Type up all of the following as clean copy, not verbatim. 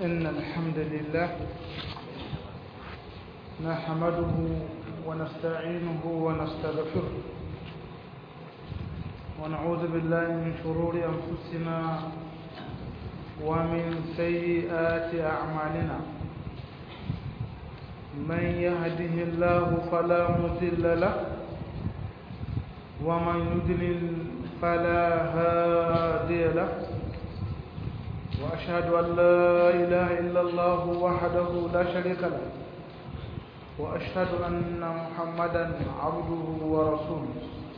إن الحمد لله نحمده ونستعينه ونستغفره ونعوذ بالله من شرور أنفسنا ومن سيئات أعمالنا من يهده الله فلا مضل له ومن يضلل فلا هادي له وأشهد أن لا إله إلا الله وحده لا شريك له وأشهد أن محمدا عبده ورسوله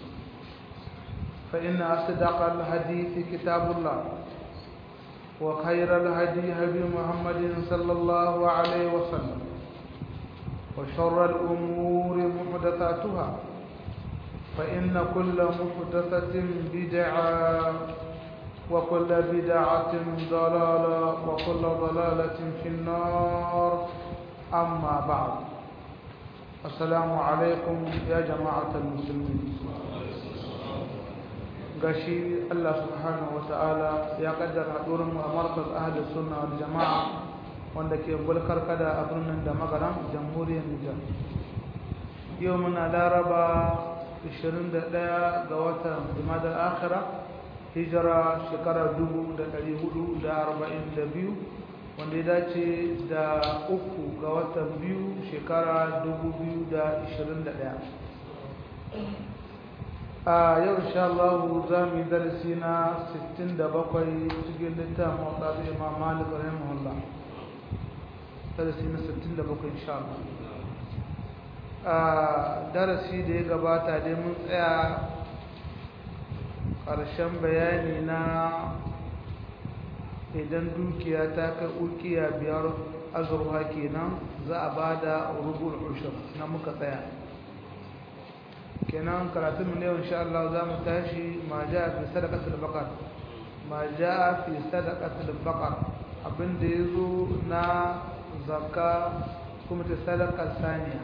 فإن أصدق الحديث كتاب الله وخير الهدي هدي محمد صلى الله عليه وسلم وشر الأمور محدثاتها فإن كل محدثة بدعة وكل بدعة ضلالة وكل ضلالة في النار أما بعد السلام عليكم يا جماعة المسلمين gashi Allah subhanahu wa ta'ala ya kaddara hadurin mu a markaz ahli sunna wal jama'a wanda ke bulkar kada a birnin da magaran jamhuriyar Nijar yau muna laraba 21 ga watan Jumadal Akhirah hijira shekara 1442 wanda ya dace da 3 ga watan 2 shekara 2021 a yau insha Allah za mu yi darasi na 67 cikin littafin Muwatta Imam Malik rahimahullah darasi na 67 insha Allah a darasi da ya gabata dai mun tsaya ƙarshen bayani na idan dukiya ta kai ukiya 5 azurwa kenan za a bada rubul ushur na muka tsaya kenan karatun mu ne insha Allah za mu tashi ma jaa fi sadaqatul baqar ma jaa fi sadaqatul baqar abinda yazo na zakka kuma ta sadaqar saniya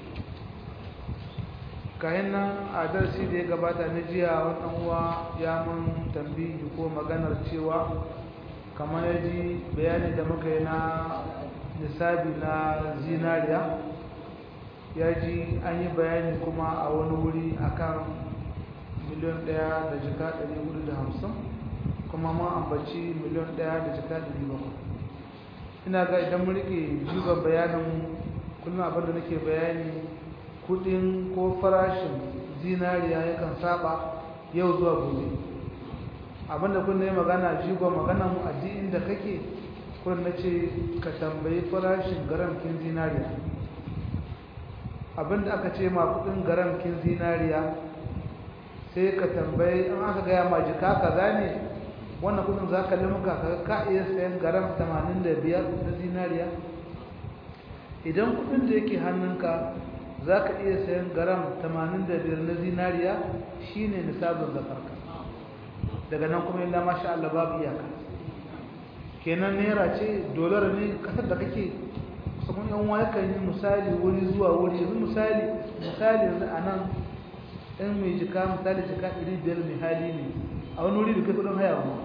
kayan nan a darasi da ya gabata na jiya wannan uwa ya mun tambayi ko maganar cewa kamar yaji bayani da muka yi na nisabi na zinariya ya ji an yi bayani kuma a wani wuri akan miliyan 1 da jika 450 kuma ma ambaci miliyan 1 da jika 700 ina ga idan mun rike jigon bayanin kullum abinda nake bayani kudin ko farashin zinariya yakan saba yau zuwa gobe abinda kun ne magana jigon magana mu aji inda kake kun nace ka tambayi farashin garamkin zinariya abinda aka ce ma kudin garamkin zinariya sai ka tambayi an aka gaya ma jika kaza ne wannan kudin za ka limuka ka iya sayan garam 85 na zinariya idan kudin da yake hannunka za ka iya sayan garam 85 na zinariya shine nisabin zakarka daga nan kuma illa masha Allah babu iyaka kenan naira ce dolar ne kasar da kake sabon yan waya kan yi misali wuri zuwa wuri yanzu misali yanzu a nan ɗan mai jika misali jika 500 mai hali ne a wani wuri da kai kudin haya ba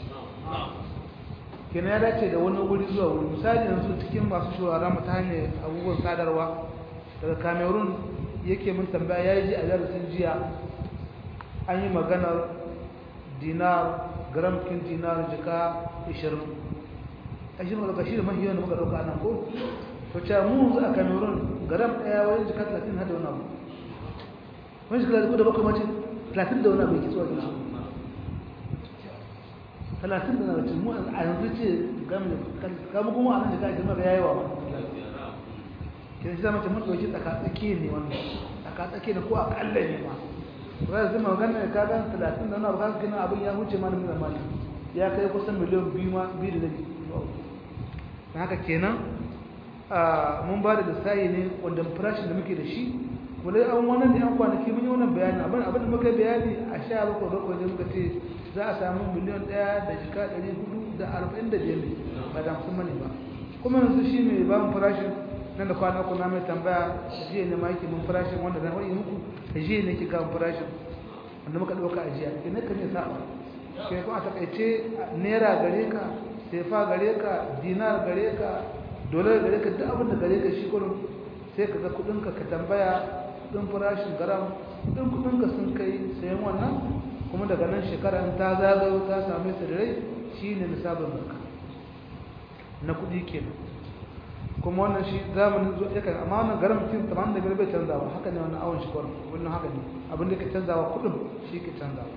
kenan ya dace da wani wuri zuwa wuri misali yanzu cikin masu shawara mu ta hanyar abubuwan sadarwa daga Cameroon yake mun tambaya ya ji a darasin jiya an yi maganar dinar gramkin dinar jika 20 ashirin daga shi da mahiyar da muka dauka nan ko to ce mu yanzu a Cameroon gram daya wani jika 30 hada wani abu wani jika da bakwai mace 30 da wani abu yake tsawa gina 30 da na mu a yanzu ce kama kuma a nan jika girma da yayi wa kin shi zama ce mun dauki tsakatsaki ne wannan tsakatsaki ne ko akalla ne ma ba zai magana ka ga 30 da wani abu ka gina abin ya huce ma da zamani ya kai kusan miliyan 2 ma 2 da haka kenan mun ba da lissayi ne wanda farashin da muke da shi wale an wannan ne an kwanaki mun yi wannan bayani abin da muka bayani a 17 bakwai ne muka ce za a samu miliyan 1 da jika 445 ne ba da musamman ne ba kuma yanzu shi ne ba mu farashin nan da kwana kuna mai tambaya jiya ne ma yake mun farashin wanda zan wani muku da jiya ne ke kawo farashin wanda muka ɗauka a jiya ke ne kan yi sa'a ke kuma a takaice naira gare ka sefa gare ka dinar gare ka dolar gare ka duk abin da gare ka shi kullum sai ka ga kudinka ka tambaya kudin farashin garam kudin kudinka sun kai sayan wannan kuma daga nan shekara in ta zagayo ta same su da rai shine nisabin zakka na kudi kenan kuma wannan shi zamanin zuwa yakan amma wannan garam mutum 85 bai canzawa haka ne wannan awon shi kullum wannan haka ne abin da ke canzawa kudin shi ke canzawa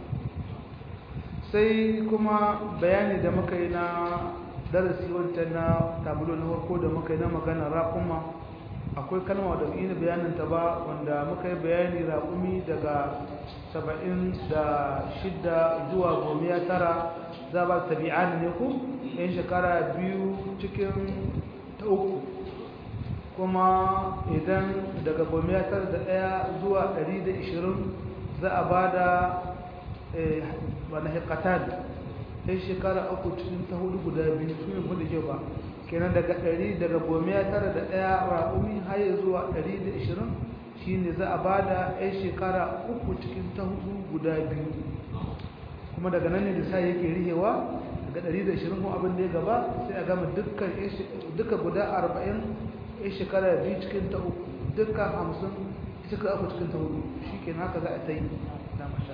sai kuma bayani da muka yi na darasi wancan na tabulo na farko da muka yi na magana raƙuma akwai kalma da ina bayanin ta ba wanda muka yi bayani raƙumi daga 76 zuwa 19 za ba tabi'an ne ku yan shekara biyu cikin ta uku kuma idan daga 19 zuwa 120 za a ba da wani hikatan sai shekara uku cikin ta hudu guda biyu su ne kudu ba kenan daga 100 daga 901 raƙumi har zuwa 120 shine za a bada yan shekara uku cikin ta hudu guda biyu kuma daga nan ne da sai yake rihewa daga 120 kuma abin da ya gaba sai a gama duka guda 40 yan shekara biyu cikin ta uku duka 50 shekara uku cikin ta hudu shi kenan haka za a ta yi na masha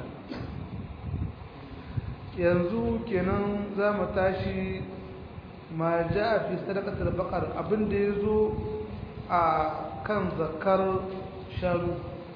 yanzu kenan za mu tashi ma ja fi sadaqatul baqar abin da yazo a kan zakar sharu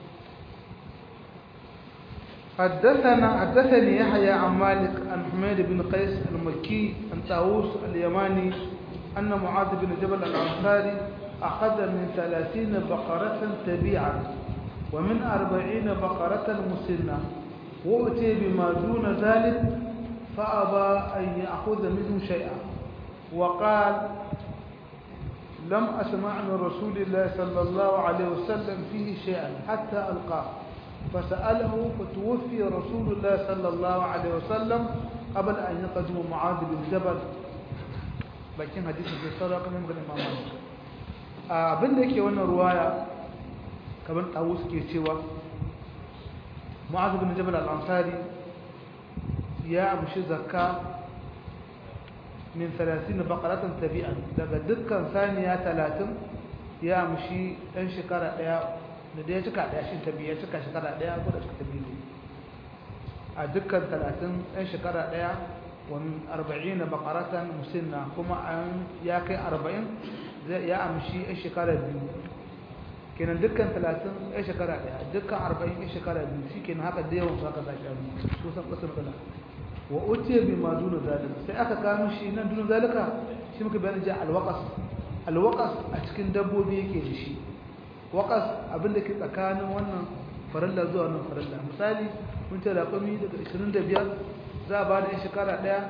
حدثني يحيى عن مالك عن حميد بن قيس المكي عن طاووس اليماني أن معاذ بن جبل الأنصاري أخذ من 30 بقرة تبيعا ومن 40 بقرة مسنة وأتي بما دون ذلك فأبى أن يأخذ منه شيئا وقال لم أسمع من رسول الله صلى الله عليه وسلم فيه شيئا حتى ألقاه فسأله فتوفي رسول الله صلى الله عليه وسلم قبل أن يقدم معاذ بن جبل لكن حديث في الصدق من الإمام مالك abin da yake wannan ruwaya kamar Tawus ke cewa Mu'adh bin Jabal al-Ansari ya amshi zakka min 30 baqaratan tabi'an daga dukkan saniya 30 ya amshi dan shekara daya da ya cika daya shi tabi'a cika shekara daya ko da cika tabi'a a dukkan 30 dan shekara daya wa min 40 baqaratan musinna kuma an ya kai 40 ya amshi dan shekara biyu kenan dukkan 30 dan shekara daya dukkan 40 dan shekara biyu shikenan haka da yawan su haka zaki su san kasar kala wa utiya bima duna zalika sai aka kawo shi nan duna zalika shi muka bayani ja alwaqas a cikin dabbobi yake da shi waqas abin da ke tsakanin wannan faralla zuwa wannan faralla misali mun ce raƙumi daga 25 za a ba da shekara daya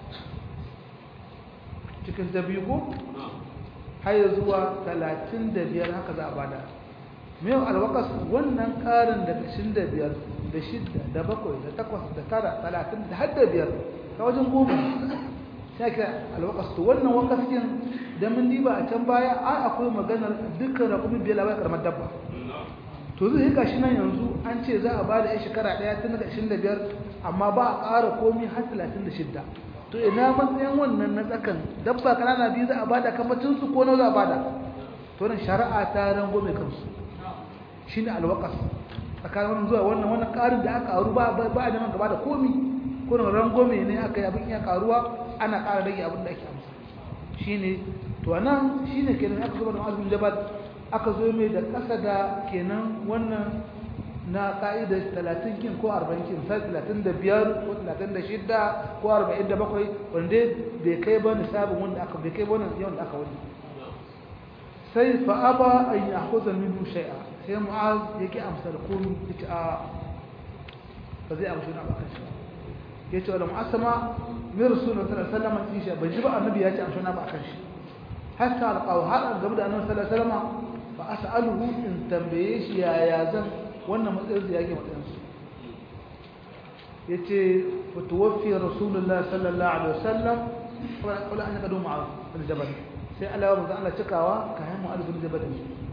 cikin dabi'u ko har zuwa 35 haka za a bada mai alwaqas wannan karin daga 25 da 6 da 7 da 8 da 9 30 da hadda biyar ta wajen goma sai ka alwaqas to wannan waqasin da mun diba a can baya ai akwai maganar dukkan raƙumi biyar labai karamar dabba to zai ga shi nan yanzu an ce za a bada a shekara daya tun daga 25 amma ba a ƙara komai har 36 to ina matsayin wannan na tsakan dabba kanana biyu za a bada kamacin su ko nawa za a bada to nan shari'a ta rango mai kansu shine alwaqas tsakanin zuwa wannan karin da aka karu ba a neman gaba da komi ko rango mai ne aka yi abin ya karuwa ana ƙara rage abin da ake amsa shine to nan shine kenan aka zo da azumi jabal aka zo mai da kasa da kenan wannan na ka'idar 30 kin ko 40 kin sai 35 ko 36 ko 47 wanda bai kai ba nisabin wanda aka bai kai ba yawan da aka wani sai fa aba an ya'khudha minhu shay'a sai mu'az yake amsa da komai yace a ba zai amshi na bakan shi yace wala mu'asama min rasulullahi sallallahu alaihi wasallam shi ban ji ba annabi ya ce amshi na bakan shi hatta alqaw har gaba da annabi sallallahu alaihi wasallam fa as'aluhu in tambaye shi ya zan wannan matsayin da yake matsayin su yace wa tuwaffi rasulullahi sallallahu alaihi wasallam wala an yaqadu ma'a al-jabal sai Allah ya manzo Allah cikawa kayan mu'adh bin jabal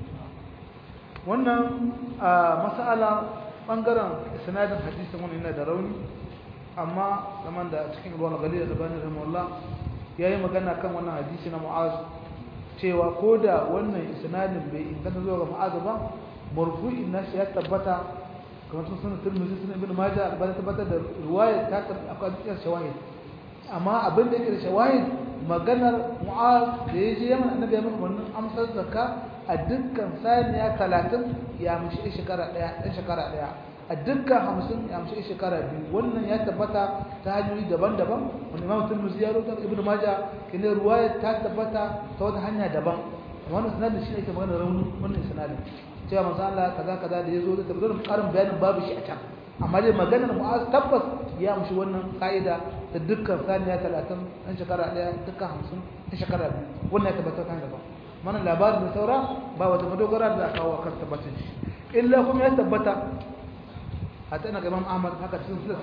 wannan mas'ala bangaren sanadin hadisin wannan yana da rauni amma zaman da cikin ruwan gali da bani rahimahullah yayi magana kan wannan hadisi na Mu'az cewa koda wannan isnadin bai inganta zuwa ga Mu'az ba marfu'in nashi ya tabbata kamar sunan Tirmidhi sunan Ibn Majah albani tabbata da riwaya ta akwai shawahid amma abin da yake da shawahid maganar Mu'az da yaje Yaman annabi ya maka wannan amsar zakka a dukkan saniya 30 ya mishi shekara daya a dukkan 50 ya mishi shekara biyu wannan ya tabbata ta hanyoyi daban-daban wani Imam Tirmidhi ya rawaita Ibn Majah kine riwaya ta tabbata ta wata hanya daban wannan sanadin shi ne ke magana raunin wannan sanadin cewa manzo Allah kaza da yazo da tabbatar karin bayanin babu shi a can amma dai maganar Mu'az tabbas ya mushi wannan kaida da dukkan saniya 30 an shekara daya dukkan 50 an shekara biyu wannan ya tabbata kan gaba mana labarin da saura ba wata madogara da aka kawo kan tabbatin shi illa kuma ya tabbata hatta ina ga Imam Ahmad haka cikin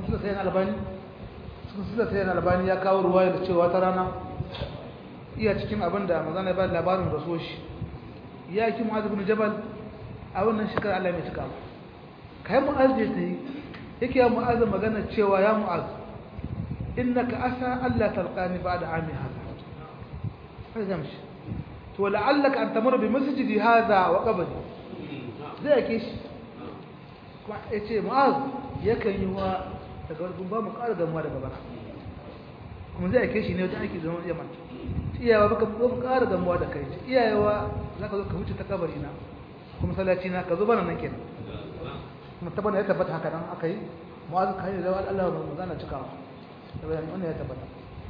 sayyid Albani ya kawo ruwaya da cewa ta rana iya cikin abinda manzo Allah ya ba labarin da so shi ya ki Mu'az ibn Jabal a wannan shekara Allah mai cika kai Mu'az ya tayi yake ya Mu'az magana cewa ya Mu'az innaka asa alla talqani ba'da ami hada sai zamshi to la'allaka an tamur bi masjidi hada wa qabri zai yake shi kuma yace Mu'az yakan yi wa daga gurbin ba mu ƙara gamuwa daga bana kuma zai yake shi ne wajen aiki zaman Yaman iyawa baka zo ƙara gamuwa da kai iyawa zaka zo ka wuce ta kabari na kuma sallaci na ka zo bana nan kenan kuma tabbata ya tabbata haka nan akai Mu'az kai da Allah ba zana cikawa saboda wannan ya tabbata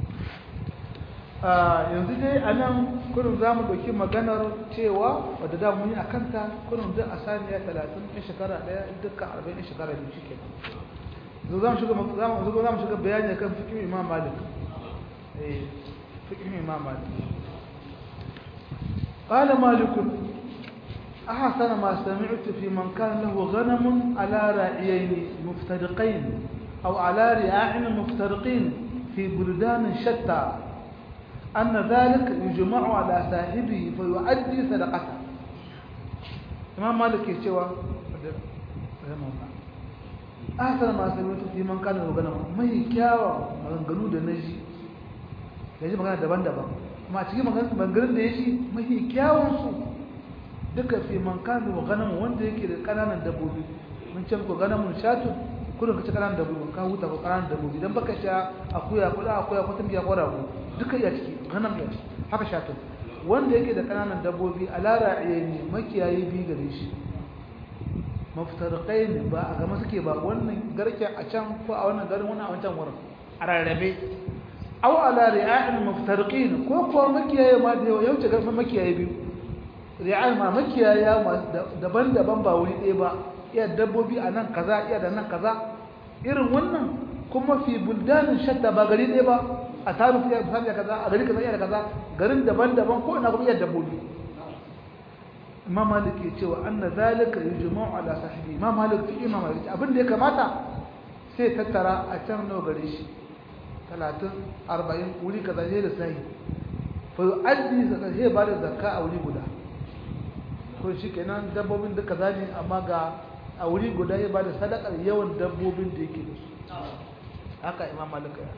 yanzu dai anan kullum zamu dauki maganar cewa wadda da mun yi akan ta kullum da asaniya 30 in shekara daya dukkan 40 shekara biyu shikenan zamu shiga bayani kan fiqh Imam Malik فقه الإمام مالك قال مالك أحسن ما سمعت في من كان له غنم على راعيين مفترقين أو على رعاع مفترقين في بلدان شتى أن ذلك يجمع على صاحبه فيؤدي صدقته الإمام مالك يشوى أحسن ما سمعت في من كان له غنم ما هي كاوى مغنغلو da naji yaji magana daban-daban kuma cikin maganganun da yaji mafi kyawun su duka fi man kanu ganamu wanda yake da kananan dabbobi mun ce ko ganamun shatu kullum kace kananan dabbobi ka huta ko kananan dabbobi dan baka sha akuya ko tambiya ko rago duka iya ciki ganam ya ciki haka shatu wanda yake da kananan dabbobi alara ne makiyayi bi gare shi muftarqain ba a gama suke ba wannan garke a can ko a wannan garin wannan a wancan wurin a rarrabe aw ala ri'a'in muftariqin ko makiyaye ma da yauce garfin makiyaye biyu ri'a'in ma makiyaya ma daban-daban ba wuri ɗaya ba iya dabbobi a nan kaza iya da nan kaza irin wannan kuma fi buldanin shatta ba gari ɗaya ba a tarin iya misali kaza a gari kaza iya da kaza garin daban-daban ko ina kuma iya dabbobi Imam Malik ya cewa anna zalika yujma'u ala sahibi Imam Malik abin da ya kamata sai tattara a can nawa gare shi 30-40 wuri kaza ne da sai fa yu'addi zakatai ba da zakka a wuri guda ko shikenan dabbobin da kaza ne amma ga a wuri guda ya ba da sadakar yawan dabbobin da yake da su haka Imam Malik ya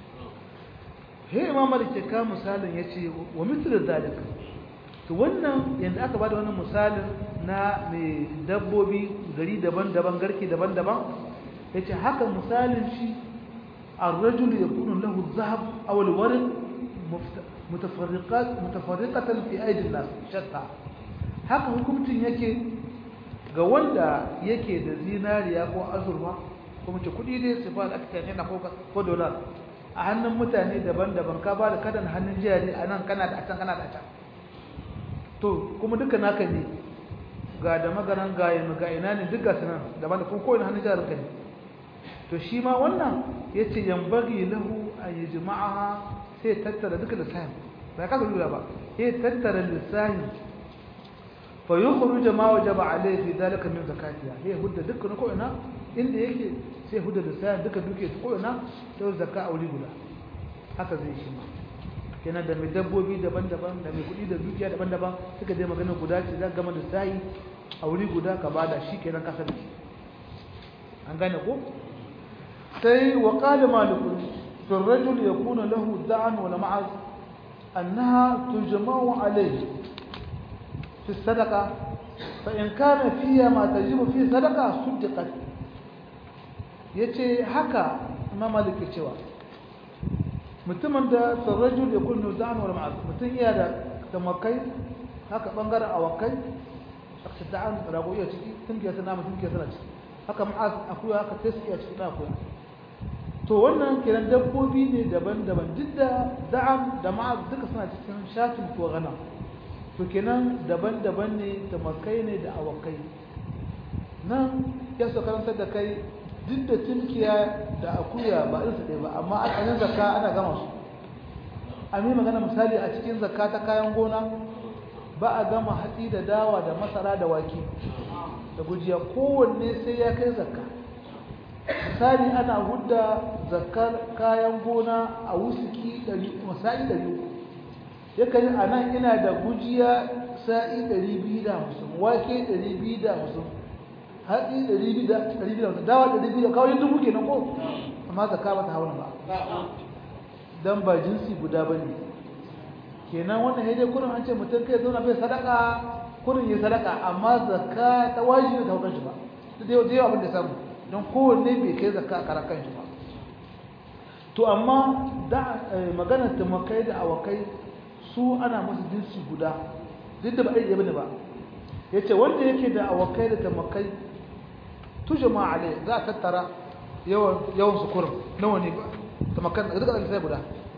Imam Malik ya ka misalin yace wa mithlu zalika to wannan yanda aka bada wannan misalin na mai dabbobi gari daban-daban garke daban-daban yace haka misalin shi الرجل يكون له الذهب أو الورق متفرقة في أيدي الناس شتى haka hukuncin yake ga wanda yake da zinariya ko azurfa ko mace kudi dai su fa aka yana ko dollar a hannun mutane daban-daban ka ba da kadan hannun jari a nan kana da a can kana da a can to kuma duka naka ne ga da magaran ga ina ne duka sanan daban da kuma ko ina hannun jarin ka ne to shi ma wannan yace yambagi lahu an yajma'aha sai tattara duka lissahin ba ka lura ba sai tattara lissahin fa yukhruj ma wajaba alayhi fi dalika min zakatiha sai hudda dukkan ko ina inda yake sai hudda lissahin duka duke ko ina to zakka auli guda haka zai shi ma kenan da mai dabbobi daban-daban da mai kudi da dukiya daban-daban suka dai magana guda ce za gama da sai auli guda ka bada shi kenan ka sani an gane ko sai wa qala malik في الرجل يكون له دعن ولا معز أنها تجمع عليه في الصدقة فإن كان فيها ما تجب فيه صدقة صدقت yace haka Imam Malik ya cewa mutumin da sarrajul yakun nudan wal ma'az mutun iya da tamakai haka bangaren awakai aka da'an rago iya ciki tunkiya sana mutun ke sana ciki haka ma'az akuya haka taskiya ciki da akuya to wannan kiran dabbobi ne daban-daban duk da da'am da ma'az duka suna cikin shatin ko gana to kenan daban-daban ne tamakai ne da awakai nan ya so karantar da kai duk da tunkiya da akuya ba irinsu ɗaya ba amma a ƙanin zakka ana gama su a mai magana misali a cikin zakka ta kayan gona ba a gama hatsi da dawa da masara da wake da gujiya kowanne sai ya kai zakka misali ana hudda zakkar kayan gona a wusuki sa'i 300 yakan a nan ina da gujiya sa'i 250 wake 250 hatsi 200 dawa 200 kawai dubu kenan ko amma zakka ba ta hauna ba dan ba jinsi guda bane kenan wannan dai kurin an ce mutum kai zauna bai sadaka kurin yi sadaka amma zakka ta wajibi ta hukunci ba dai abin da samu don kowanne bai kai zakka a karan kanshi ba to amma da maganar tumakai da awakai su ana musu jinsi guda duk da ba ɗaya bane ba yace wanda yake da awakai da tumakai tujma alai za a tattara yawan sukurin nawa ne tumakan duka da sai guda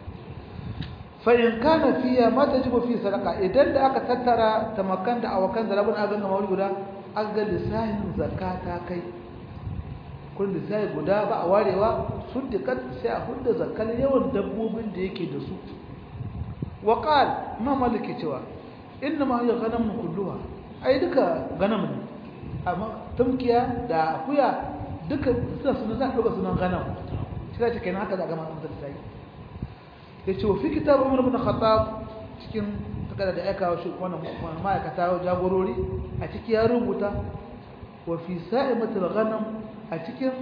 fa in kana fiya ma tajibu fi sadaqa idan da aka tattara tumakan da awakan da rabin agan mawuri guda an ga lisahin zakata kai kun lisai guda ba a warewa suddiqat sai a hudda zakal yawan dabbobin da yake da su wa qal ma maliki cewa inna ma hiya ghanam kulluha ai duka ganam ne amma tumkiya da akuya duka suna za a ɗauka sunan ganam shi za ta kai haka za a gama da sai ya ce wa fi kitab umar ibn khattab cikin takarda da aika shi wannan ma'aikata jagorori a ciki ya rubuta wa fi sa'imatul ghanam a cikin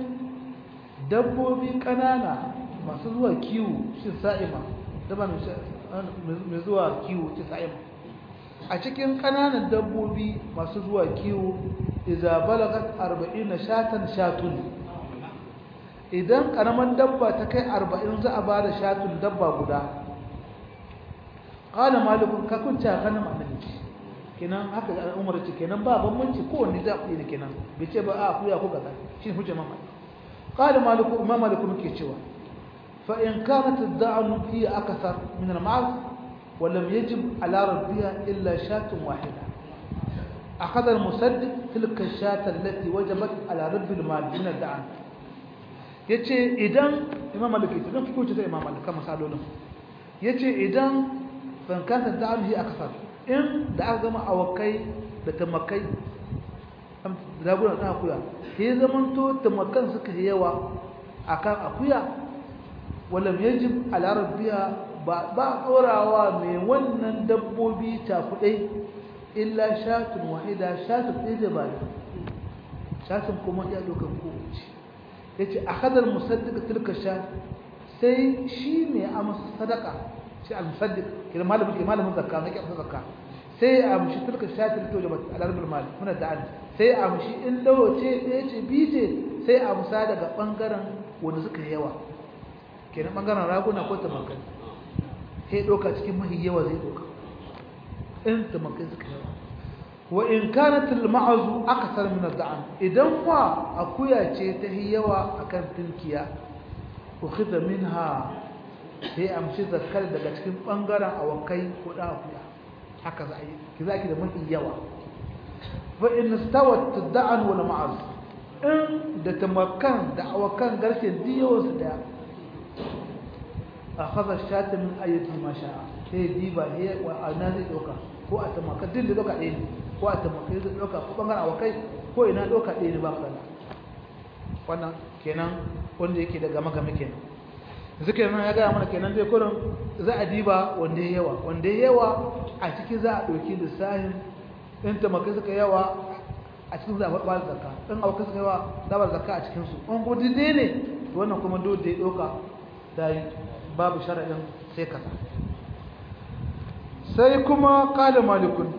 dabbobi kanana masu zuwa kiwo shi sa'ima dabba mai zuwa kiwo shi sa'ima a cikin kananan dabbobi masu zuwa kiwo idza balagat 40 shatun idan karaman dabba ta kai 40 za a bada shatun dabba guda qala malikun ka kunta ganin annabi kenan haka Umar ce kenan ba bambanci kowanne za ku yi kenan bai ce ba a kuya ko kaza shi hujja mamma qala maliku imam maliku muke cewa fa in kanat ad-da'nu fi akthar min al-ma'az wa lam yajib ala rabbiha illa shatun wahida akhadha al-musaddiq tilka ash-shat allati wajabat ala rabbi al-mal min ad-da'n yace idan imam maliku ce dan fiko ce sai imam maliku kama salolin yace idan fa in kanat ad-da'nu hi akthar in da aka gama awakai da tamakai raguna ta akuya sai zaman to tamakan suka yi yawa akan akuya wala yajib ala rabbiha ba tsorawa mai wannan dabbobi ta kudai illa shatun wahida shatun ɗaya da ba shatun kuma ya dokan kowace yace akhadar musaddiq tilka shat sai shi mai amsa sadaka shi al-musaddiq kira malamin zakka ne ke zakka sai a mushi tilka shatil to jabat al-arbul mal muna da'an sai a mushi in dawo ce ɗaya ce bi ce sai a musa daga bangaren wanda suka yawa kenan bangaren raguna ko tamakai sai doka cikin mahi yawa zai doka in tamakai suka yawa wa in kanat al-ma'zu akthar min ad-da'an idan wa akuya ce ta yawa akan tinkiya ukhidha minha sai amshi zakkar daga cikin bangaren awakai ko da akuya haka za a yi ki zaki da mafi yawa fa in stawat tad'an wal ma'az in da tamakkan da awakan garken diyo su da akhadha shata min ayati ma sha'a sai diba he wa ana zai doka ko a tamakkan din da doka ɗaya ne ko a tamakkan zai doka ko bangaren awakai ko ina doka ɗaya ne ba kana wannan kenan wanda yake daga magami kenan zikirin nan ya gaya mana kenan dai kurin za a diba wanda ya yawa a ciki za a ɗauki lissahin in tamakai suka yawa a cikin za a ba zakka in auka suka yawa za a ba zakka a cikinsu in ko dai ne wannan kuma dole ya ɗauka tayi babu sharadin sai ka sai kuma qala malikun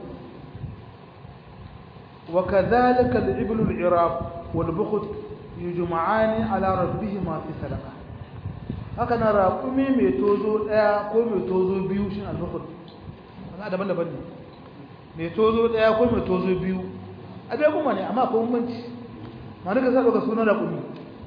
wa kadhalika al-ibl al-irab wal bukht yujma'ani ala rabbihima fi sadaqa haka na raƙumi mai tozo daya ko mai tozo biyu shin al-bukht wannan daban-daban ne mai tozo daya ko mai tozo biyu a dai kuma ne amma akwai bambanci ma duka sai daga sunan raƙumi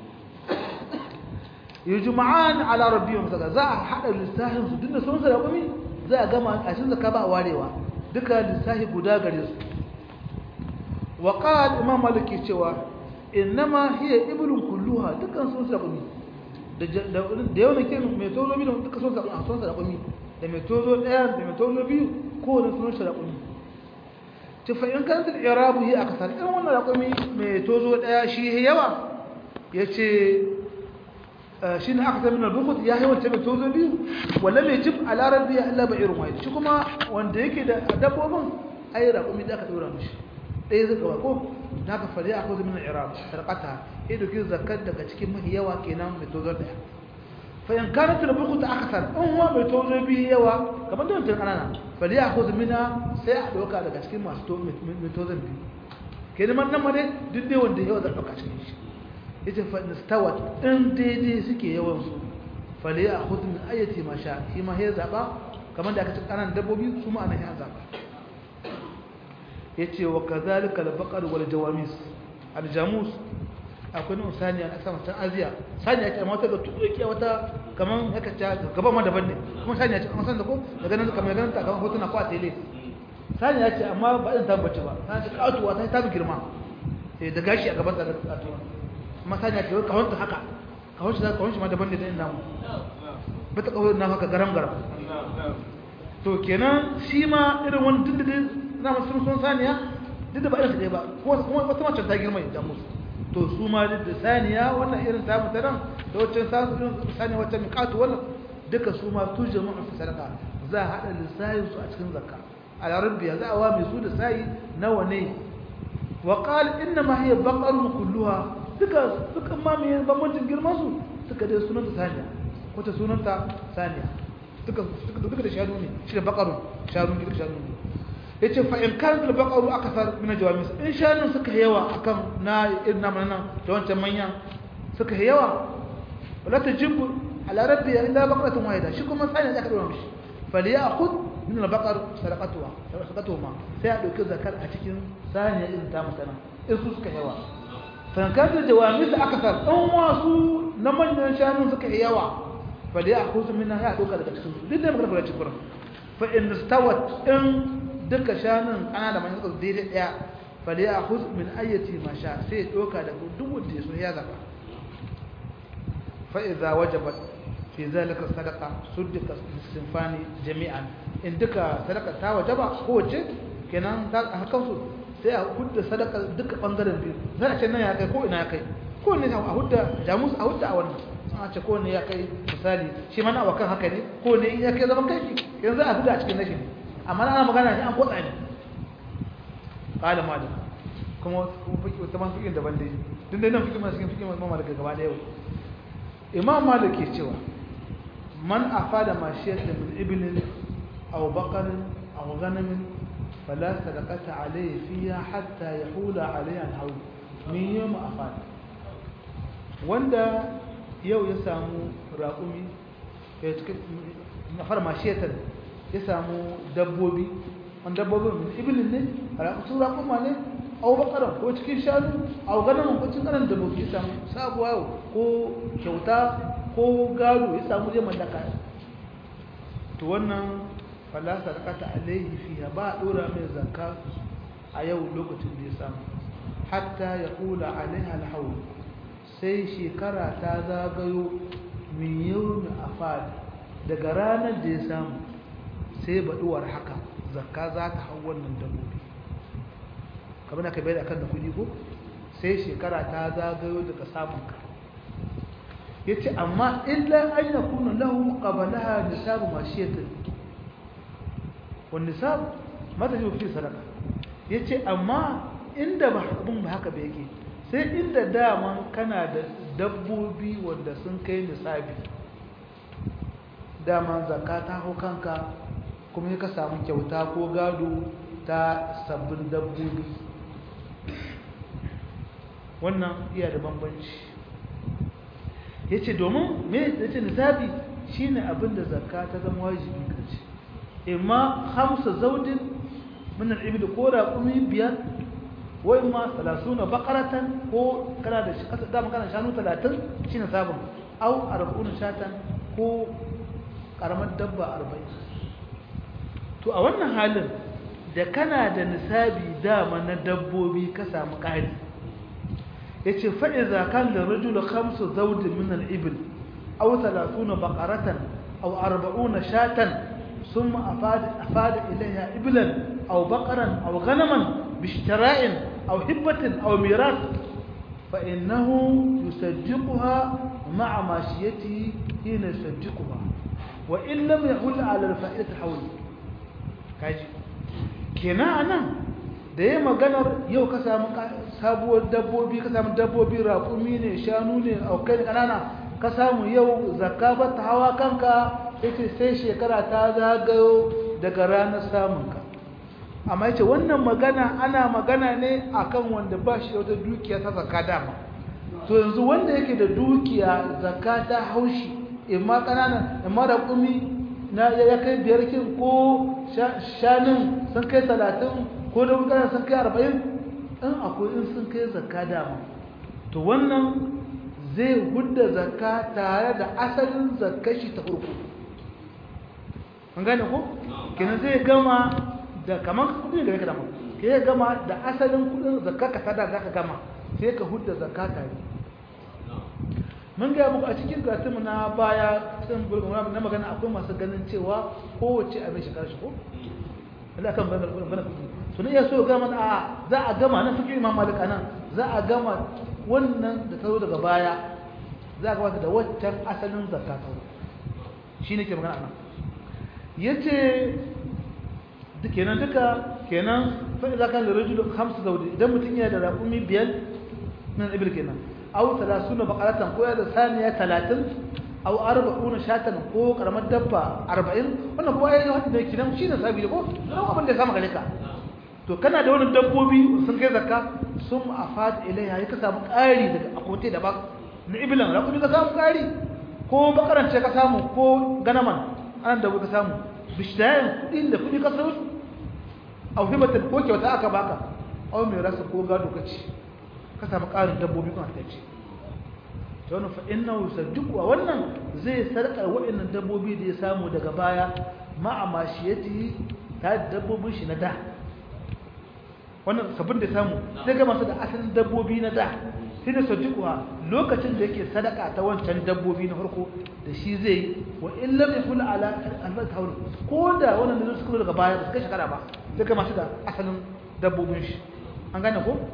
yujma'an ala rabbihim sadaqa za a hada lissahin su dinda sunan raƙumi za a gama a cikin zakka ba warewa duka lissahi guda gare su wa qala imam maliki cewa innama hiya iblun kulluha dukan sun raƙumi da yawan ke mai tozo biyu duka sun raƙumi da mai tozo daya da mai tozo biyu ko da sunan raƙumi to fa in kanat al-i'rab hi akthar in wannan raƙumi mai tozo daya shi yawa yace shine akthar min al-bukhut ya yawan ta mai tozo biyu wala mai jib ala rabbi illa ba'irun wahid shi kuma wanda yake da dabbobin ai raƙumi da aka dora mishi dai zaka ba ko da ka fari akwai min al-i'rab sarqata ido kin zakat daga cikin mahi yawa kenan mai tozo daya fa in kanat al-bukhut akthar in huwa mai tozo biyu yawa kamar da wannan kanana fali akhudh minha sai a doka daga cikin masu mai tozon biyu kenan nan ma dai duk dai wanda yawa zan doka cikin shi yace fa istawat in daidai suke yawan su fali akhudh min ayati ma sha shi ma ya zaba kamar da aka ce kanan dabbobi su ma anan ya zaba yace wa kadhalika al-baqar wal jawamis al-jamus akwai nan saniya a sama can Aziya saniya ce amma ta ga tuke wata kaman haka ta gaba ma daban ne kuma saniya ce an san da ko daga nan kamar ganin ta kaman hotuna ko a tele saniya ce amma ba in tambace ba ta ce katuwa ta bi girma sai da gashi a gaban ta da katuwa amma saniya ce kawon ta haka kawon shi ma daban ne da inda mu ba ta kawon na haka garam to kenan shi ma irin wani dindindin na masu sun saniya duk da ba irin su ba kuma wata mace ta girma ya musu to su ma da saniya wannan irin ta mutaran da wacce saniya wacce miqatu wannan duka su ma tuje mu fi sadaka za a hada lissayin su a cikin zakka ala rabbiya za a wa mai su da sai nawa ne wa qala inna ma hiya baqarun kulluha duka ma mai bambancin girman su suka dai sunan saniya ko ta sunan ta saniya duka da shanu ne shi da baqarun shanu ne ne yace fa in kan al-baqaru akthar min al-jawamis in shanun suka yawa akan na irin nan da wancan manyan suka yawa wala tajibu ala rabbi illa baqratun wahida shi kuma sai da aka dora mishi falyakhud min al-baqar sadaqatuha sai a dauki zakar a cikin saniya irin ta mutana in su suka yawa fa in kan al-jawamis akthar in wasu na manyan shanun suka yawa falyakhud minha ya dauka daga cikin su duk da magana da cikin fa in istawat in duka shanun ana da manyan tsotsi daidai daya fali a huz min ayyati ma sha sai ya doka da duk wanda ya so ya zaba fa idza wajabat fi zalika sadaqa suddika sinfani jami'an in duka sadaqa ta wajaba ko wace kenan ta hakan su sai a hudda sadaqa duka bangaren biyu sai a ce nan ya kai ko ina ya kai ko ne a hudda jamus a hudda a wannan a ce ko ne ya kai misali shi mana awakan haka ne ko ne ya kai zaman kai yanzu a hudda a cikin nashi amma ana magana ne an kwatsa ne qala malik kuma fiki wata man fikin daban dai tun dai nan fikin masu fikin masu malik gaba da yau imam malik ke cewa man afada mashiyatan min iblin aw baqarin aw ghanamin fala sadaqata alayhi fiha hatta yahula alayha al-hawl min yawm afada wanda yau ya samu raƙumi ya cikin nafar mashiyatan ya samu dabbobi wanda dabbobin min ibilin ne su raƙuma ne au bakaran ko cikin shanu au ganin ko cikin kanan dabbobi ya samu sabuwa yau ko kyauta ko gado ya samu zai mallaka to wannan fala sadaqata alaihi fiha ba dora mai zakka a yau lokacin da ya samu hatta ya kula alaiha alhawl sai shekara ta zagayo min yawmi afad daga ranar da ya samu sai baduwar haka zakka za ta hau wannan dabbobi kamar aka bayar akan da kudi ko sai shekara ta zagayo daga samunka yace amma illa an yakuna lahu qablaha nisabu mashiyatin wan nisab mata ji fi sadaka yace amma inda ba abun ba haka ba yake sai inda daman kana da dabbobi wanda sun kai nisabi dama zakka ta hau kanka kuma ka samu kyauta ko gado ta sabbin dabbobi wannan iya da bambanci yace domin me yace nisabi shine abinda zakka ta zama wajibi kace imma khamsa zawdin min al-ibil ko raqumi biyar wa imma 30 baqaratan ko kana da shi kasa dama kana shanu 30 shine sabon au 40 shatan ko karamar dabba 40 to a wannan halin da kana da nisabi dama na dabbobi ka samu ƙari yace fa idza kan da rajul khamsu zawd min al-ibil aw 30 baqaratan aw 40 shatan thumma afada ilayha iblan aw baqaran aw ghanaman bishtara'in aw hibatin aw miras fa innahu yusaddiquha ma'a mashiyatihi hina yusaddiquha wa in lam yahul 'ala al-fa'idati hawl kaji kenan anan da yayin maganar yau ka samu sabuwar dabbobi ka samu dabbobi raƙumi ne shanu ne aukai kanana ka samu yau zakka ba ta hawa kanka yace sai shekara ta zagayo daga ranar samun ka amma yace wannan magana ana magana ne akan wanda ba shi da wata dukiya ta zakka dama to yanzu wanda yake da dukiya zakka ta haushi imma kanana imma raƙumi na ya kai biyar kin ko shanun sun kai 30 ko da kana sun kai 40 in akwai in sun kai zakka dama to wannan zai hudda zakka tare da asalin zakkar shi ta farko an gane ko kenan zai gama da kaman kudin da kake da mu kai gama da asalin kudin zakka ka tada zaka gama sai ka hudda zakka tare mun ga muku a cikin gatumu na baya sun gurgurma na magana akwai masu ganin cewa kowace abin shi karshe ko Allah kan magana to ne ya so ga mana a za a gama nan fikin Imam Malik anan za a gama wannan da tazo daga baya za a gama da waccan asalin zakka ta shine ke magana anan yace kenan duka kenan fa idza kan rajul khams zawdi idan mutun yana da raqumi biyar nan ibil kenan aw 30 baqaratan ko ya da saniya 30 aw 40 shatan ko karamar dabba 40 wannan ko yayin hadda kidan shine sabi ko dan abin da ya samu galeka to kana da wannan dabbobi sun kai zakka sun afad ilaiha yaka samu ƙari daga akote da ba na ibilan rakumi ka samu ƙari ko bakarance ka samu ko ganaman an da ka samu bishtayan kudin da kudi ka samu aw hibatan ko kyauta aka baka aw mai rasa ko gado kace ka samu ƙarin dabbobi kuma ta ce to wannan fa innahu saddiqu wannan zai sarkar waɗannan dabbobi da ya samu daga baya ma'a mashiyati ta dabbobin shi na da wannan sabon da samu sai ga masu da asalin dabbobi na da sai da saddiquha lokacin da yake sadaka ta wancan dabbobi na farko da shi zai wa in lam yakul ala al-hawl ko da wannan da suka daga baya suka shekara ba sai ga masu da asalin dabbobin shi an gane ko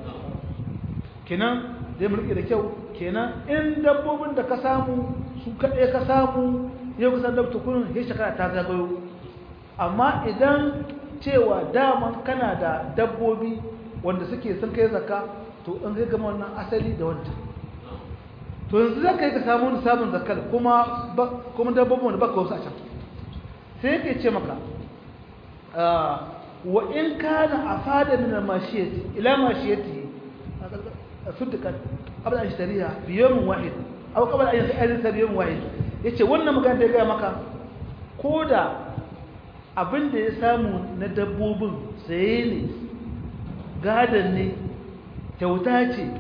kenan zai mulki da kyau kenan in dabbobin da ka samu su kaɗai ka samu yau kusan dabta kullum sai shekara ta zagayo amma idan cewa daman kana da dabbobi wanda suke sun kai zakka to in kai gama wannan asali da wancan to yanzu zaka yi ka samu nisabin zakkar kuma dabbobin wanda baka wasu a can sai yake ce maka wa in kana afada min al-mashiyati ila mashiyati صدقت قبل أن يشتريها في يوم واحد أو قبل أن يشتريها في يوم واحد yace wannan magana da ya ga maka koda abin da ya samu na dabbobin saye ne gadan ne kyauta ce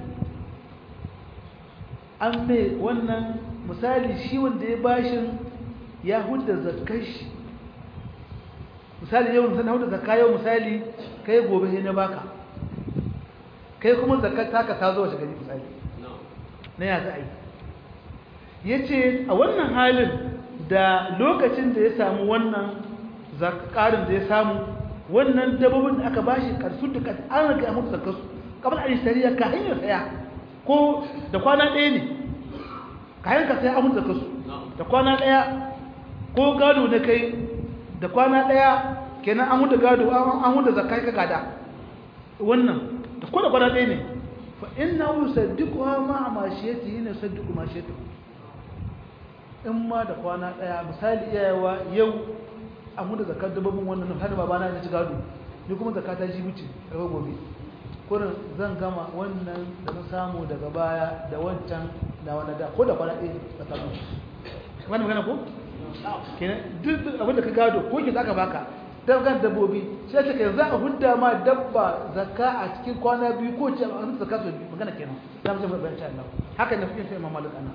an mai wannan misali shi wanda ya bashin ya hudda zakkar shi misali yau na hudda zakka yau misali kai gobe sai na baka kai kuma zakat taka ta zo shiga misali na ya za a yi yace a wannan halin da lokacin da ya samu wannan zakarin da ya samu wannan dabbobin da aka bashi karsu da an riga mutu zakar su kamar al-shari'a ka hanyar saya ko da kwana ɗaya ne ka hanyar ka saya an mutu zakar su da kwana ɗaya ko gado na kai da kwana ɗaya kenan an mutu gado an mutu zakai ka gada wannan da kwana kwana ɗaya ne fa inna yusaddiquha ma'a mashiyatihi ne saddiqu mashiyatihi in ma da kwana ɗaya misali iyayewa yau an huda zakar dabbobin wannan har babana ya ci gado ni kuma zakata ji wuce daga gobe kurin zan gama wannan da na samu daga baya da wancan da wani da ko da kwana ɗaya da samu wani magana ko? kenan duk abin da ka gado ko ki zaka baka dabban dabbobi sai ta kai za a hudda ma dabba zakka a cikin kwana biyu ko ce a hudda zakka su magana kenan za mu je mu bayan insha Allah haka ne fikin sai Imam Malik ana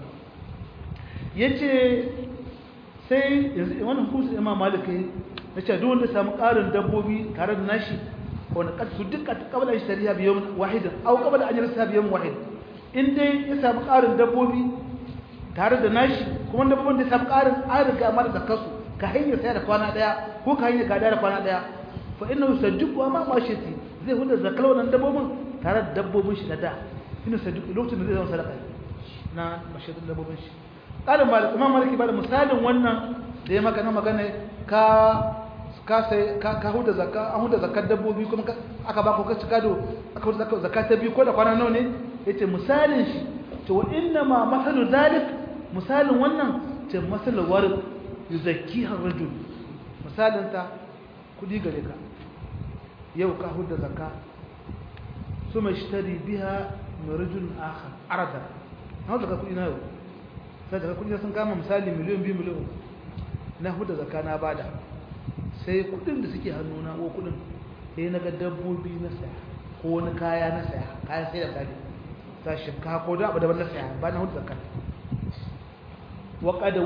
yace sai wannan hukunci Imam Malik yace duk wanda samu ƙarin dabbobi tare da nashi wanda kasu dukkan qabla ishtariha bi yawmin wahid aw qabla an yarsa bi yawmin wahid in dai ya samu ƙarin dabbobi tare da nashi kuma dabbobin da samu ƙarin an riga mara zakkarsu ka hanyar sai da kwana daya ko ka hanyar gada da kwana daya fa inna yusaddiqu ma mashati zai huda zakal wannan dabbobin tare da dabbobin shi na da inna saddiqu lokacin da zai zama sadaka na mashatin dabbobin shi qalin malik imam maliki ba da misalin wannan da ya maka na magana ka sai ka huda zakka an huda zakkar dabbobi kuma aka ba ku ka ci gado aka huda zakka ta biyu ko da kwana nawa ne yace misalin shi to wa inna ma masalu zalik misalin wannan ce masalul warid yuzakkiha ar-rajul misalin ta kudi gare ka yau ka hudda zakka suma ishtari biha min rajul akhar arada na zakka kudi na yau sai zakka kudi sun kama misali miliyan 2 miliyan na hudda zakka na bada sai kudin da suke hannuna ko kudin sai naga dabbobi na saya ko wani kaya na saya kayan sai da sai ta shikka ko da daban na saya ba na hudda zakka wa qad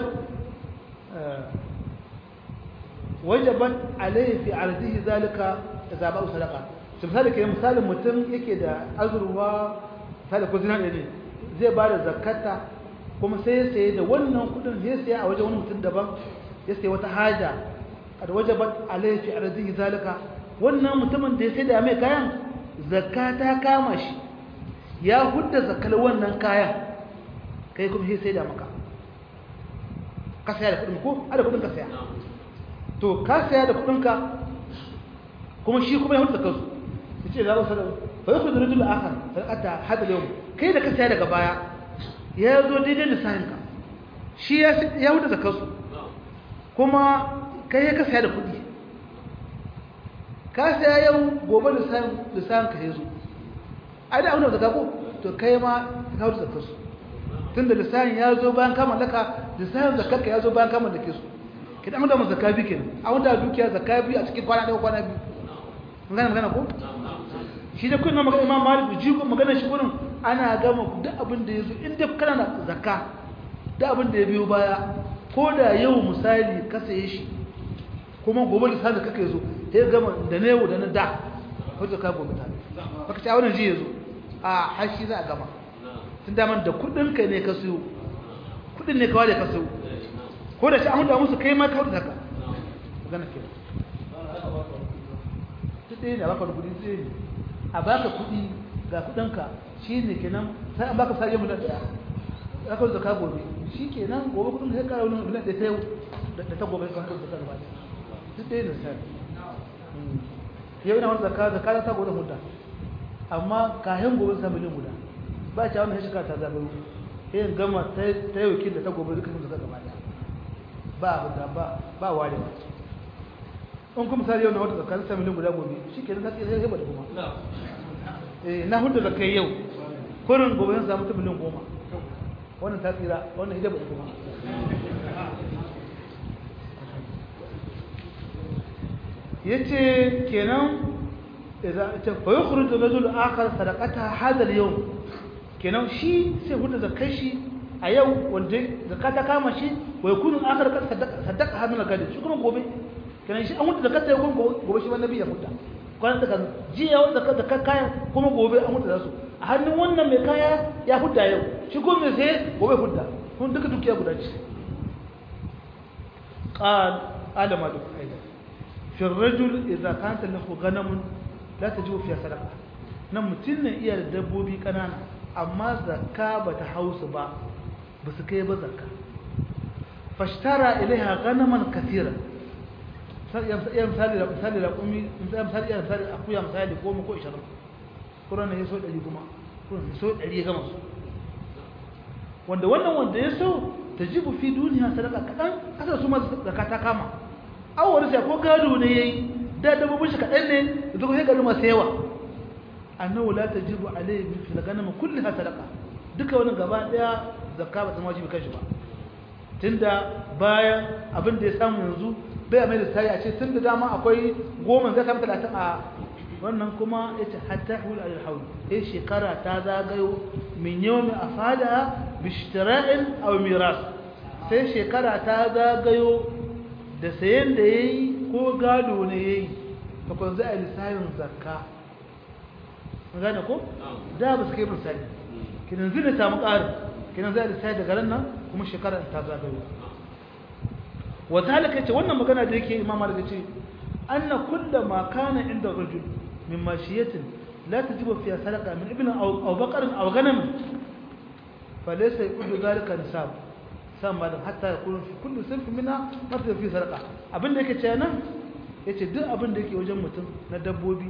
wajabat alayhi fi ardihi zalika idza ba'u sadaqa misali kai misalin mutum yake da azurwa sai da kuzina ne zai ba da zakata kuma sai ya saye da wannan kudin sai ya a wajen wani mutum daban ya saye wata haja kad wajabat alayhi fi ardihi zalika wannan mutumin da ya sai da mai kayan zakata kama shi ya hudda zakal wannan kayan kai kuma sai da maka ka saya da kudin ko ada kudin ka saya to ka saya da kudin ka kuma shi kuma ya huta kansu yace za ba sadaka fa yakhudhu rajul akhar sadaqata hada yawm kai da ka saya daga baya ya zo daidai da sahin ka shi ya huta da kansu kuma kai ya ka saya da kudi ka saya yau gobe da sahin ka yazo ai da wannan zakka ko to kai ma ka huta da kansu tunda lisanin ya zo bayan kama laka lisanin zakarka ya zo bayan kama da ke su ki dan da mu zakka bi kenan a wanda dukiya zakka bi a cikin kwana ɗaya kwana biyu magana ko shi da kullum magana Imam Malik ji ko magana shi gurin ana gama duk abin da yazo inda kana da zakka duk abin da ya biyo baya ko da yau misali ka saye shi kuma gobe lisanin kake yazo sai gama da ne da na da ko zakka gobe ta baka ci wannan ji yazo a har shi za a gama tun daman da kudinka ne ka siyo kudin ne kawai da ka siyo ko da shi an hudu musu kai ma ka hudu haka magana ke tuɗe ne a baka da kudi zai ne a baka kudi ga kudinka shi ne kenan sai an baka sage miliyan ɗaya aka hudu zaka gobe shi kenan gobe kudin sai kara wani miliyan ɗaya ta yau da ta gobe ka hudu zaka gaba tuɗe ne sai yau ina wani zaka ta gobe hudu amma kayan gobe sa miliyan guda ba ta wannan shekara ta zagayo yin gama ta yi wakil da ta gobe duka sun suka gaba ba ware ba in kuma misali yau na wata tsakanin samilin guda gobe shi ke nan sai da kuma na hudu da kai yau kurin gobe yan samu ta miliyan 10 wannan ta tsira wannan hidaba kuma yace kenan idan ta fa yukhruju rajul akhar sadaqata hada al-yawm kenan shi sai hudu zakai shi a yau wanda zakata kama shi wa yakunu akhar kad saddaqa hadana gadi shi kuma gobe kenan shi an hudu zakata yau gobe shi wannan biya hudda kwana daga jiya wanda zakata kaya kuma gobe an hudu zasu a hannun wannan mai kaya ya hudda yau shi kuma mai sai gobe hudda kun duka dukiya guda ce qala malik aidan fi ar-rajul idza kanat lahu ghanamun la tajibu fiha sadaqa nan mutun ne iya da dabbobi kanana amma zakka bata hausu ba basu kai ba zakka fashtara ilaiha ghanaman kathira sai ya misali da kumi misali akuya misali 10 ko 20 Qur'ani ya so 100 kuma Qur'ani so 100 gama su wanda wannan wanda ya so tajibu fi duniya sadaka kadan asa su ma zakka ta kama awwal sai ko gado ne yayi da dabbobin shi kadan ne da kuma sai gado masu yawa annahu la tajibu alayhi fil ganam kullaha sadaqa duka wannan gaba daya zakka ba ta wajibi kanshi ba tunda bayan abin da ya samu yanzu bai mai da sai a ce tunda dama akwai 10 zai samu 30 a wannan kuma yace hatta hul al hawl shekara ta zagayo min yawmi afada bi ishtira'in aw miras sai shekara ta zagayo da sayen da yayi ko gado ne yayi to kun za a lissafin zakka gane ko da ba su kai misali kinan zai samu ƙarin kinan zai lissafi daga ran nan kuma shekara ta zagayo wa zalika ce wannan magana da yake imam Malik ce anna kullu ma kana inda rajul min mashiyatin la tajibu fiha sadaqa min ibn aw baqarin aw ghanam falaysa yudu zalika nisab sama da hatta yakun fi kullu sinf minha mata fi sadaqa abinda yake ce nan yace duk abinda yake wajen mutum na dabbobi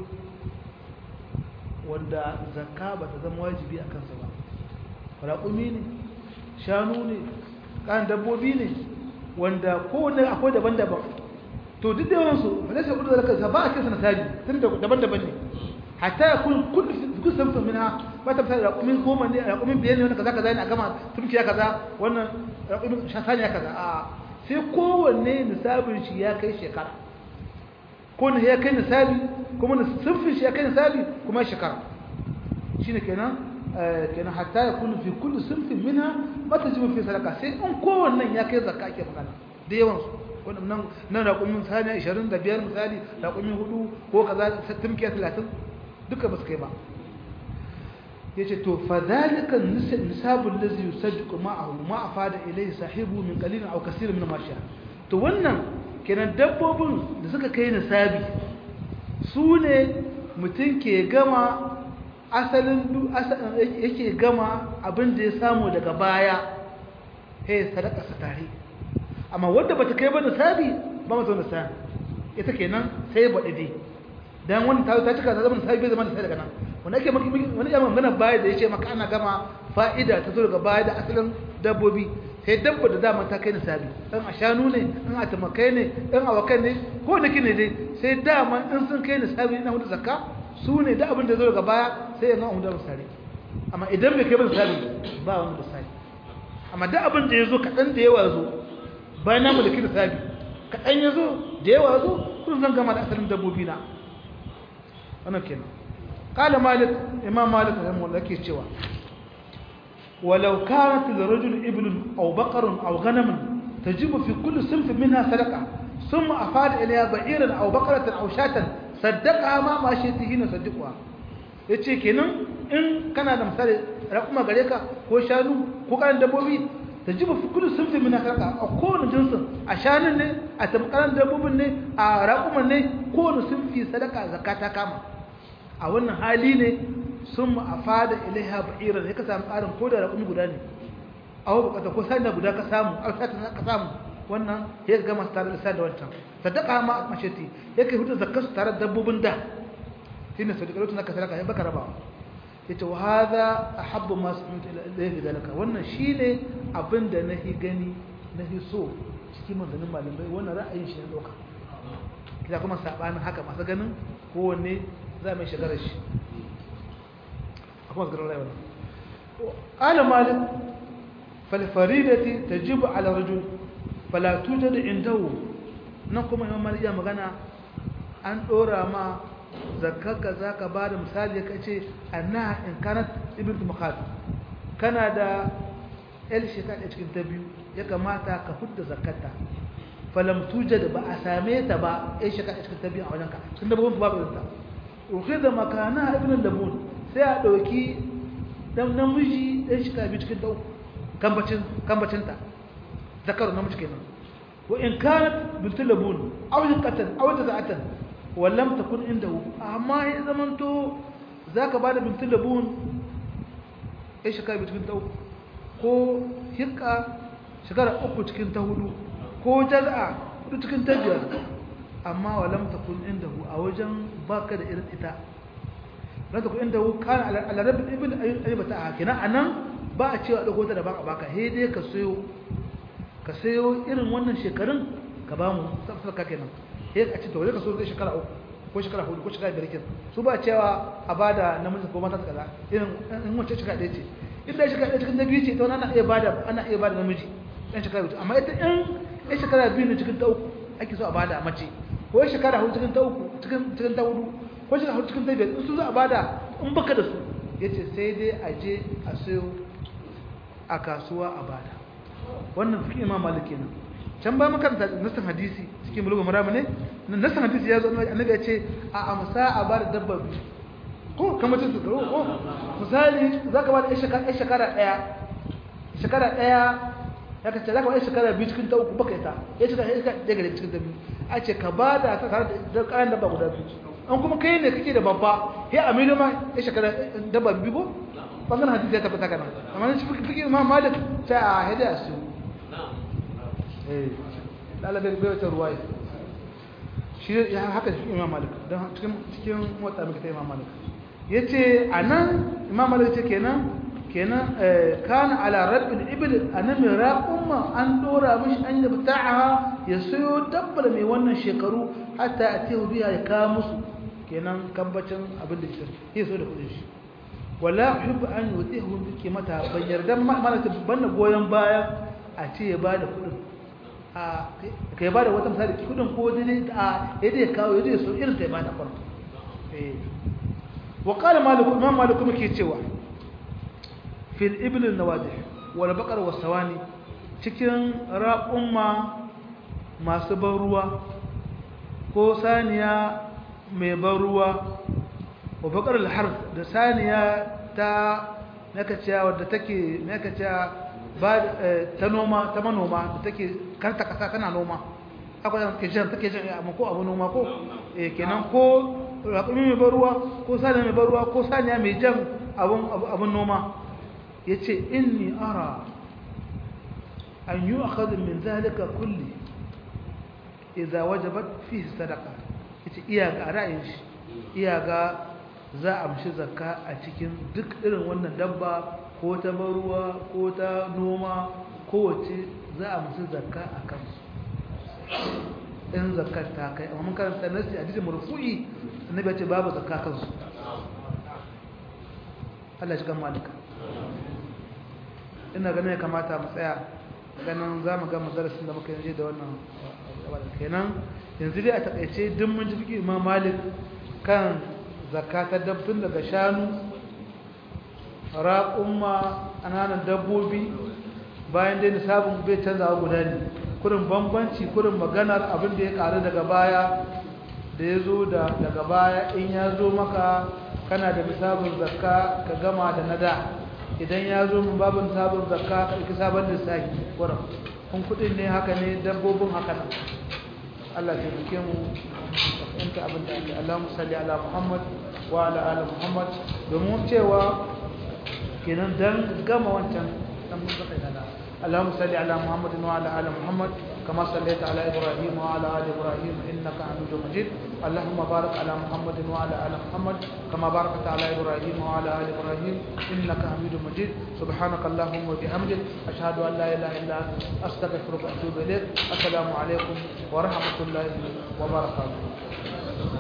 wanda zakka ba ta zama wajibi a kansa ba raƙumi ne shanu ne kan dabbobi ne wanda kowanne akwai daban-daban to duk da yawansu ba sai kudu zaka ba a kisa nasabi tun da daban-daban ne hatta ya kullu samfin minha ba ta fara raƙumin goma ne raƙumin biyar ne wanda kaza ne a gama tumkiya kaza wannan raƙumin shasaniya kaza a sai kowanne nisabin shi ya kai shekara ko ne ya kai nisabi kuma sunfin shi ya kai nisabi kuma shekara shine kenan hatta ya kullu fi kulli sunfin minha mata jibu fi sadaka sai in kowannen ya kai zakka ake magana da yawan su wannan nan raƙumin misali 25 misali raƙumin 4 ko kaza tumkiya 30 duka ba su kai ba yace to fa zalika nisabul ladzi yusaddiqu ma'ahu ma afada ilayhi sahibu min qalilin aw kaseerin min ma sha to wannan kenan dabbobin da suka kai nisabi su ne mutum ke gama yake gama abin da ya samu daga baya hey sadaka sa tare amma wanda bata kai ba nisabi ba mata nisabi ita kenan sai ba dade dan wannan ta cika ta zama nisabi bai zama nisabi daga nan wanda ake wani ya magana baya da yace maka ana gama fa'ida ta zo daga baya da asalin dabbobi sai dabba da dama ta kai nisabi dan ashanu ne in atamakai ne in awakai ne ko da kine dai sai dama in sun kai nisabi ina hudu zakka su ne da abin da zo daga baya sai yana hudu misali amma idan bai kai ba nisabi ba wani misali amma da abin da yazo kadan da yawa zo bayan namu da kina nisabi kadan yazo da yawa zo kun zan gama da asalin dabbobi na wannan kenan qala malik imam malik rahimahullah yake cewa ولو كانت لرجل إبل أو بقر أو غنم تجب في كل صنف منها صدقة ثم أفاد إليها بعيرا أو بقرة أو شاة صدقها ما ماشيته نصدقها yace kenan in kana da misali rakuma gare ka ko shanu ko kan dabbobi tajibu fi kullu sunfi min sadaqa a kowane jinsin a shanun ne a tamkaran dabbobin ne a rakuman ne kowane sunfi sadaka zakata kama a wannan hali ne sun afada ilaiha ba'iran ya ka samu ƙarin ko da raƙumi guda ne a wa bukata ko sanda guda ka samu alfatin ka samu wannan ya gama su tare da sa da wancan sadaka ma a mashati ya kai hudu zakar su tare da dabbobin da shi ne sadaka lokacin ka sadaka ya baka rabawa ya ce wa haza a habbu masu mutu ilaihi zalika wannan shi ne abin da na hi gani na hi so cikin manzannin malamai wannan ra'ayin shi na ɗauka kila kuma saɓanin haka masu ganin kowanne za mai shigar shi قال مالك فالفريدة تجب على الرجل فلا توجد عنده نقوم يوم مالك يا مغانا أن أورا ما زكاك ذاك بعد مثال يكأتي أنها إن كانت ابنة مخاط كان دا الشكاة اتكن تبيو يكماتا كفد زكاتا فلم توجد بأساميتا الشكاة اتكن تبيو أولاك سنبغون باب إذنتا وخذ مكانها ابن اللبون sai a ɗauki ɗan namiji ɗan shi kabi cikin ɗau kambacinta zakaru namiji kenan wa in kanat bintu labun aw hiqatan aw taza'atan wa lam takun indahu amma ya zamanto zaka bada bintu labun ɗan shi kabi cikin ɗau ko hiqa shekara 3 cikin ta 4 ko jaz'a 4 cikin ta 5 amma wa lam takun indahu a wajen baka da irin ita na ta inda kana alarabin ibn ayyubata a kina anan ba a cewa dauko ta da baka baka he dai ka sayo ka sayo irin wannan shekarun ka ba mu sadaka kenan sai a ce to wai ka so zai shekara 3 ko shekara 4 ko shekara 5 su ba cewa a bada namiji ko mata kaza irin in wace shekara ɗaya ce inda shekara ɗaya cikin na biyu ce to ana iya bada namiji ɗan shekara 2 amma ita in shekara 2 ne cikin ta 3 ake so a bada mace ko shekara 4 cikin ta 3 cikin ta 4 ko shekara 4 cikin ta 5 in su za a bada in baka da su yace sai dai a je a sayo a kasuwa a bada wannan fiqh Imam Malik kenan can ba makaranta nasan hadisi cikin bulugul maram ne nasan hadisi ya zo annabi ya ce a amsa a bada dabbobi ko kamar su ko misali zaka bada shekara daya ya kace zaka bada shekara 2 cikin ta 3 baka ita ya ce daga cikin ta 2 a ce ka bada ta tare da karan dabba guda 2 an kuma kai ne kake da babba sai a milo ma ya shekara dabba 2 ko bangaren hadisi ya tabbata kana amma ne fiqh Imam Malik ta a hada su lalabe bai wata ruwaya shi ya haka shi Imam Malik don cikin wata muke ta Imam Malik yace anan Imam Malik yace kenan kana ala rabbil ibil anan raqumma an dora mishi an yabta'aha yasayo dabbar mai wannan shekaru hatta atihu biya ya ka musu kenan kambacin abin da yake so da kudin shi wala uhibbu an yutihu bi kimata ban yarda mana ta banna goyen baya a ce ya bada kudin a kai bada wata misali kudin ko dai a yadda ya kawo yadda ya so irin ta bada farko wa qala malik imam malik kuma ke cewa fil ibl al nawadih wal baqar was sawani cikin raqumma masu ban ruwa ko saniya mai ban ruwa wa baqar al harf da saniya ta nakaciya wadda take nakaciya ba ta noma ta manoma da take karta kasa tana noma akwai da take jin amma ko abu noma ko kenan ko raƙumi mai ban ruwa ko saniya mai ban ruwa ko saniya mai jan abun noma yace inni ara an yu'khadh min zalika kulli idza wajabat fihi sadaqa yace iya ga ra'ayin shi iya ga za a amshi zakka a cikin duk irin wannan dabba ko ta baruwa ko ta noma kowace za a amshi zakka a kansu in zakkar ta kai amma mun karanta nasi hadisi marfu'i annabi ya ce babu zakka kansu Allah shi kan malika ina ganin ya kamata mu tsaya ganin za mu ga darasin da muka yi da wannan kenan yanzu dai a takaice duk mun ji fiqh Imam Malik kan zakatar dabbun daga shanu raqumma ananan dabbobi bayan dai nisabun bai canzawa guda ne kurin bambanci kurin maganar abin da ya karu daga baya da ya zo daga baya in ya zo maka kana da nisabun zakka ka gama da nada idan ya zo mun babin sabon zakka ka ɗauki sabon lissafi wurin kun kuɗin ne haka ne dabbobin haka nan Allah ya taimake mu fahimta abin da ake Allahumma salli ala Muhammad wa ala ali Muhammad domin cewa kenan dan gama wancan dan mun saka da Allahumma salli ala Muhammad wa ala ali Muhammad كما صليت على إبراهيم وعلى آل إبراهيم إنك حميد مجيد اللهم بارك على محمد وعلى آل محمد كما باركت على إبراهيم وعلى آل إبراهيم إنك حميد مجيد سبحانك اللهم وبحمدك أشهد أن لا إله إلا أنت أستغفرك وأتوب إليك السلام عليكم ورحمة الله وبركاته